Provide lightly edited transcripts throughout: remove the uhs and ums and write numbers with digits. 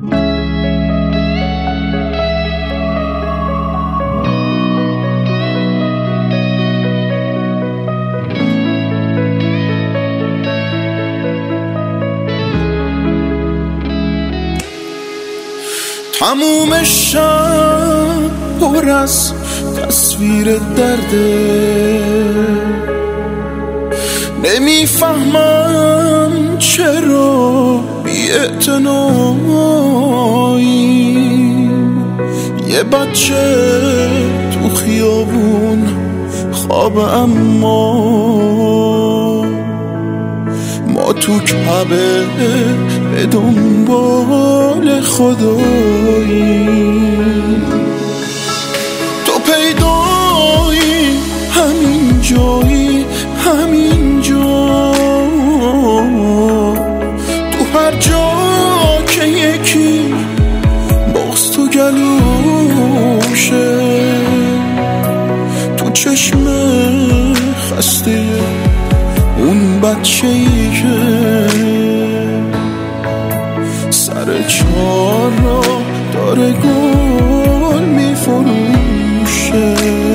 تموم شب پر از تصویر درده، نمیفهمم چرا بی‌اعتناییم. یه بچه تو خیابون خواب، اما ما تو کعبه به دنبال خداییم. تو پیدایی همین جایی، همین جا، تو هر جا که یکی بغض تو گلوشه، تو چشم خسته اون بچه‌ای که سر چهار را داره گل میفروشه.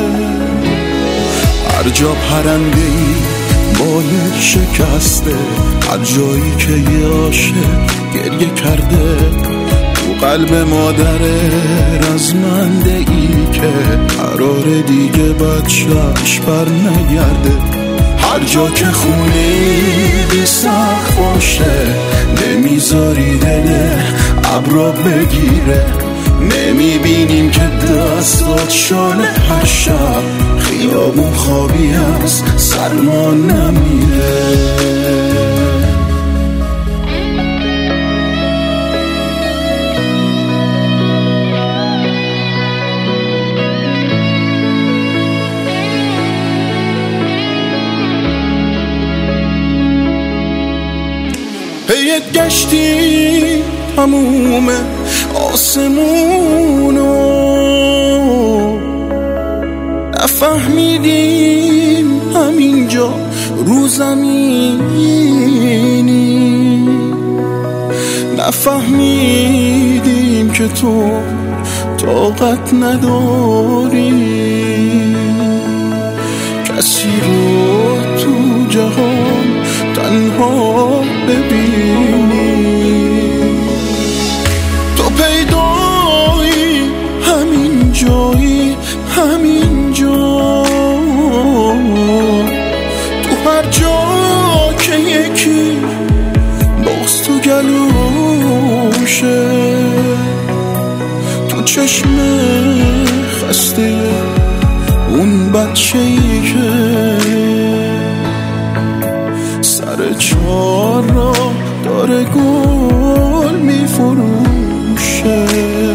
هر جا پرنده‌ای بالش شکسته، هر جایی که یه عاشق گریه کرده، تو قلب مادر رزمنده‌ای که قرار دیگه بچه‌ش بر نگرده. هر جا که خونه بی سقف باشه، نمیذاری دل ابرا بگیره. نمیبینیم که دستات شال هر شب، خیابون خوابی از سرما نمیره. پیت گشتی تموم آسمونو، نفهمیدیم همینجا رو زمینی، نفهمیدیم که تو طاقت نداری کسی رو تو جهان تنها ببینی. تو پیدایی همین جایی، همین جا، تو هر جا که یکی بغض تو گلوشه، تو چشم خسته اون بچه‌ای که سر چهار را داره گل میفروشه.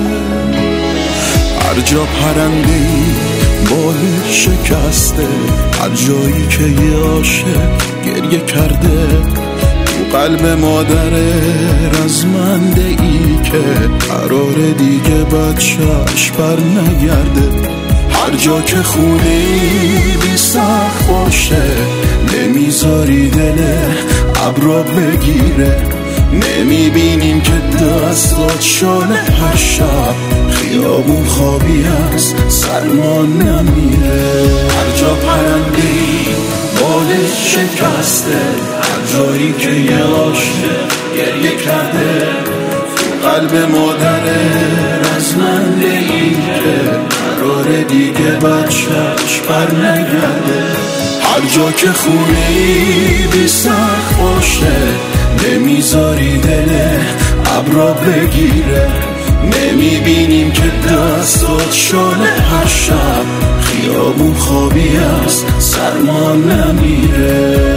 هر جا پرنده‌ای بالش شکسته، هر جایی که یه عاشق گریه کرده، تو قلب مادر رزمنده‌ای که قرار دیگه بچه‌ش بر نگرده. هر جا که خونه بی سقف باشه، نمیذاری دل ابرا بگیره. نمیبینیم که دستات شال هر شب، خیابون خوابی از سرما نمیره. هر جا پرنده‌ای بالش شکسته، هر جایی که یه عاشق گریه کرده، تو قلب مادر رزمنده‌ای که قرار دیگه بچه‌ش بر نگرده. هر جا که خونه‌ای بی سقف باشه، نمیذاری دل ابرا بگیره. نمیبینیم که دستات شال هر شب، خیابون خوابی از سرما نمیره.